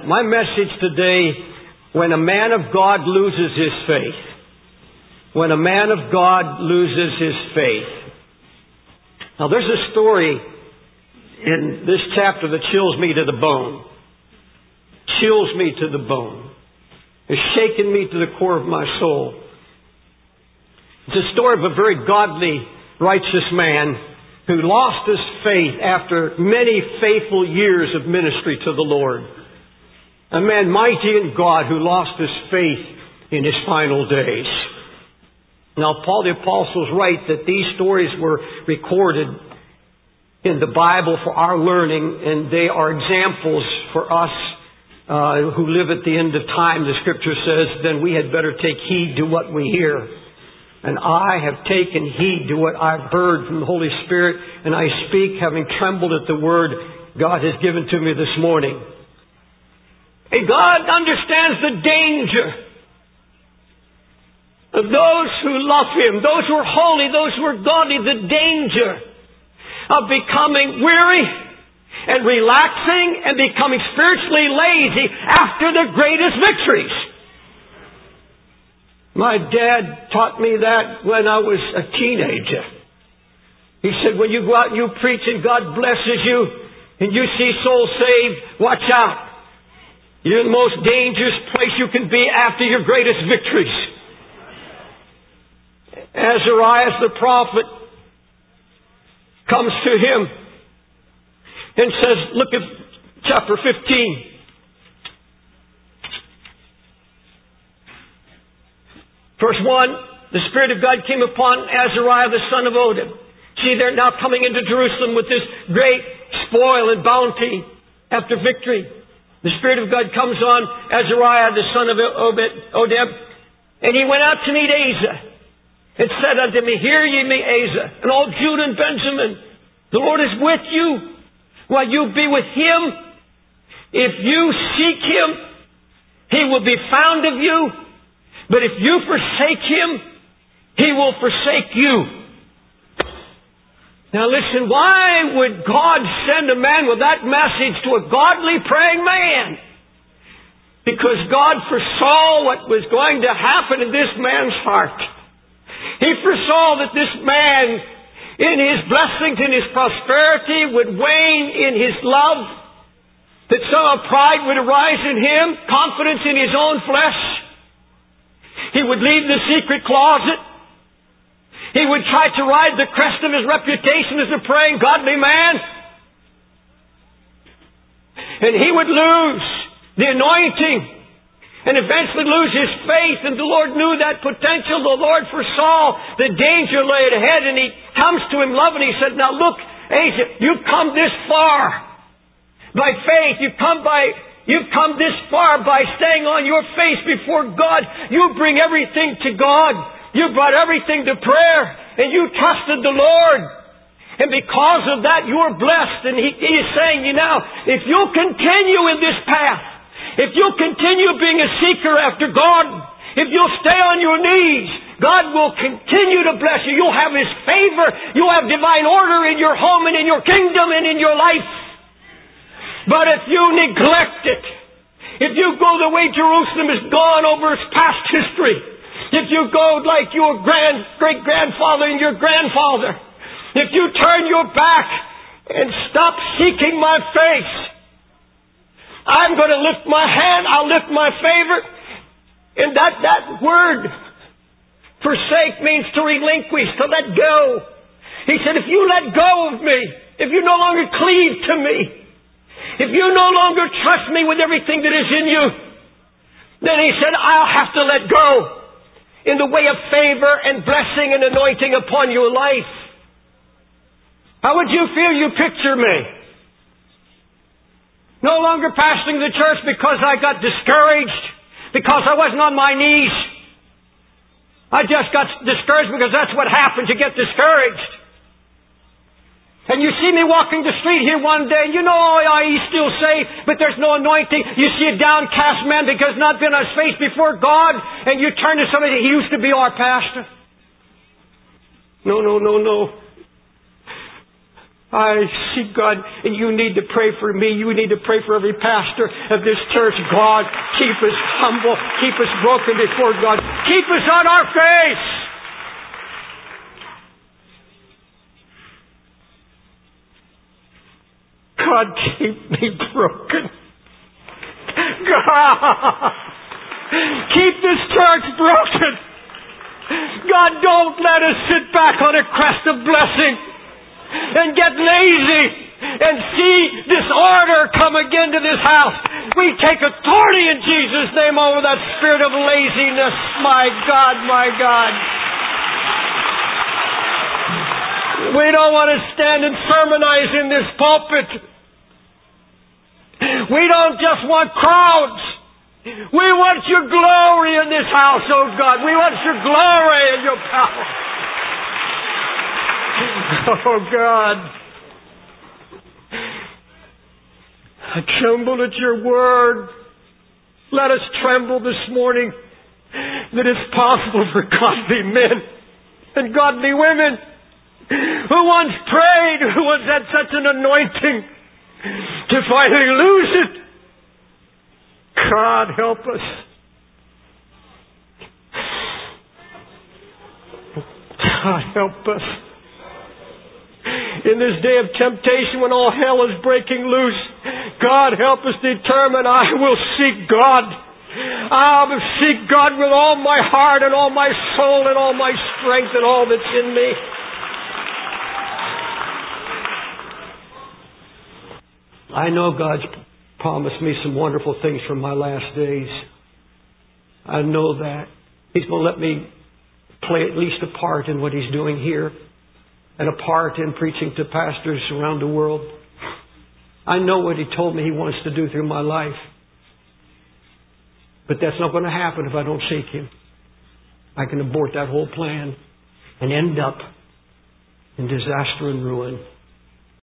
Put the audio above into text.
My message today, when a man of God loses his faith. When a man of God loses his faith. Now there's a story in this chapter that chills me to the bone. Chills me to the bone. It's shaken me to the core of my soul. It's a story of a very godly, righteous man who lost his faith after many faithful years of ministry to the Lord. A man mighty in God who lost his faith in his final days. Now, Paul the Apostle is right that these stories were recorded in the Bible for our learning, and they are examples for us who live at the end of time. The Scripture says, then we had better take heed to what we hear. And I have taken heed to what I've heard from the Holy Spirit, and I speak having trembled at the word God has given to me this morning. And God understands the danger of those who love Him, those who are holy, those who are godly, the danger of becoming weary and relaxing and becoming spiritually lazy after the greatest victories. My dad taught me that when I was a teenager. He said, when you go out and you preach and God blesses you and you see souls saved, watch out. You're in the most dangerous place you can be after your greatest victories. Azariah the prophet comes to him and says, look at chapter 15. Verse 1, the Spirit of God came upon Azariah the son of Oded. See, they're now coming into Jerusalem with this great spoil and bounty after victory. The Spirit of God comes on Azariah the son of Oded, and he went out to meet Asa, and said unto me, hear ye me, Asa, and all Judah and Benjamin, the Lord is with you, while you be with Him. If you seek Him, He will be found of you, but if you forsake Him, He will forsake you. Now listen, why would God send a man with that message to a godly praying man? Because God foresaw what was going to happen in this man's heart. He foresaw that this man, in his blessings, in his prosperity, would wane in his love, that some pride would arise in him, confidence in his own flesh. He would leave the secret closet. He would try to ride the crest of his reputation as a praying, godly man. And he would lose the anointing and eventually lose his faith. And the Lord knew that potential. The Lord foresaw the danger laid ahead. And He comes to him loving. He said, now look, Asa, you've come this far by faith. You've come this far by staying on your face before God. You bring everything to God. You brought everything to prayer, and you trusted the Lord. And because of that, you're blessed. And He is saying you now, if you'll continue in this path, if you'll continue being a seeker after God, if you'll stay on your knees, God will continue to bless you. You'll have His favor. You'll have divine order in your home and in your kingdom and in your life. But if you neglect it, if you go the way Jerusalem has gone over its past history, if you go like your great-grandfather and your grandfather, if you turn your back and stop seeking my face, I'm going to lift my hand, I'll lift my favor. And that word, forsake, means to relinquish, to let go. He said, if you let go of me, if you no longer cleave to me, if you no longer trust me with everything that is in you, then He said, I'll have to let go in the way of favor and blessing and anointing upon your life. How would you feel? You picture me no longer pastoring the church because I got discouraged, because I wasn't on my knees. I just got discouraged because that's what happens. You get discouraged. And you see me walking the street here one day, and you know, he's still saved, but there's no anointing. You see a downcast man because not been on his face before God, and you turn to somebody, he used to be our pastor. No. I see, God, and you need to pray for me. You need to pray for every pastor of this church. God, keep us humble. Keep us broken before God. Keep us on our face. God, keep me broken. God, keep this church broken. God, don't let us sit back on a crest of blessing and get lazy and see disorder come again to this house. We take authority in Jesus' name over that spirit of laziness. My God, my God. We don't want to stand and sermonize in this pulpit. We don't just want crowds. We want your glory in this house, oh God. We want your glory and your power. Oh God. I tremble at your word. Let us tremble this morning that it's possible for godly men and godly women who once prayed, who once had such an anointing, to finally lose it. God, help us. God, help us. In this day of temptation when all hell is breaking loose, God, help us determine I will seek God. I will seek God with all my heart and all my soul and all my strength and all that's in me. I know God's promised me some wonderful things from my last days. I know that. He's going to let me play at least a part in what He's doing here and a part in preaching to pastors around the world. I know what He told me He wants to do through my life. But that's not going to happen if I don't seek Him. I can abort that whole plan and end up in disaster and ruin.